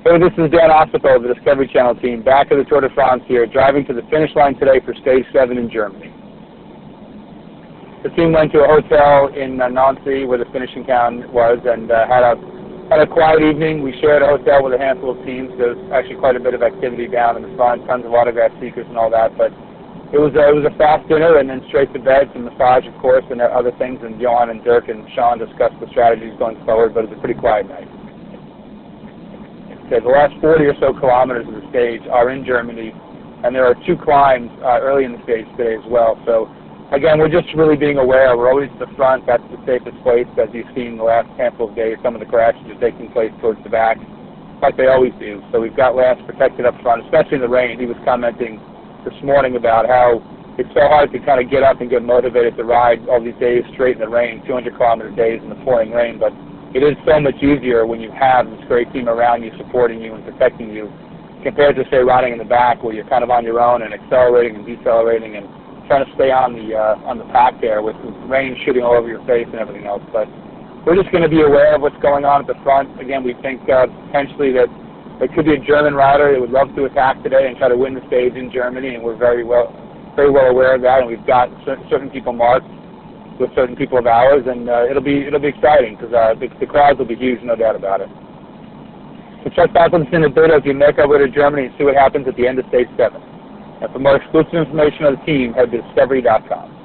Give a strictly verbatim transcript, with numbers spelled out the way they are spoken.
Hey, this is Dan Ossipo of the Discovery Channel team, back at the Tour de France here, driving to the finish line today for Stage seven in Germany. The team went to a hotel in uh, Nancy, where the finishing town was, and uh, had a had a quiet evening. We shared a hotel with a handful of teams. There was actually quite a bit of activity down in the front, tons of autograph seekers and all that, but it was, a, it was a fast dinner and then straight to bed, some massage, of course, and other things, and Johan and Dirk and Sean discussed the strategies going forward, but it was a pretty quiet night. Okay, the last forty or so kilometers of the stage are in Germany, and there are two climbs uh, early in the stage today as well. So, again, we're just really being aware. We're always at the front. That's the safest place, as you've seen the last handful of days. Some of the crashes are taking place towards the back, like they always do. So we've got Lance protected up front, especially in the rain. He was commenting this morning about how it's so hard to kind of get up and get motivated to ride all these days straight in the rain, two hundred kilometer days in the pouring rain, but it is so much easier when you have this great team around you, supporting you and protecting you, compared to, say, riding in the back where you're kind of on your own and accelerating and decelerating and trying to stay on the uh, on the pack there with the rain shooting all over your face and everything else. But we're just going to be aware of what's going on at the front. Again, we think uh, potentially that there could be a German rider that would love to attack today and try to win the stage in Germany, and we're very well very well aware of that. And we've got certain people marked with certain people of ours, and uh, it'll be it'll be exciting because uh, the, the crowds will be huge, no doubt about it. So check back with us in a bit as we make our way to Germany and see what happens at the end of Stage seven. And for more exclusive information on the team, head to discovery dot com.